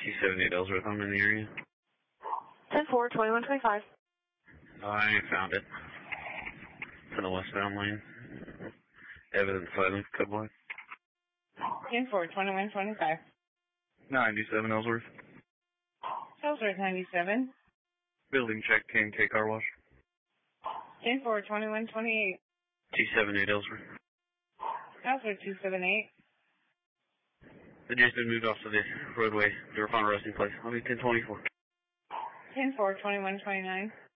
278 Ellsworth, I'm in the area. 10-4, 2125. I found it. It's in the westbound lane. Evidence silence, code block. 10-4, 2125. 97 Ellsworth. Ellsworth 97. Building check, K&K car wash. 10-4, 2128. 278 Ellsworth. Ellsworth 278. The juice been moved off to the roadway. They were found resting place. I'll be 1024. 10-4, 2129.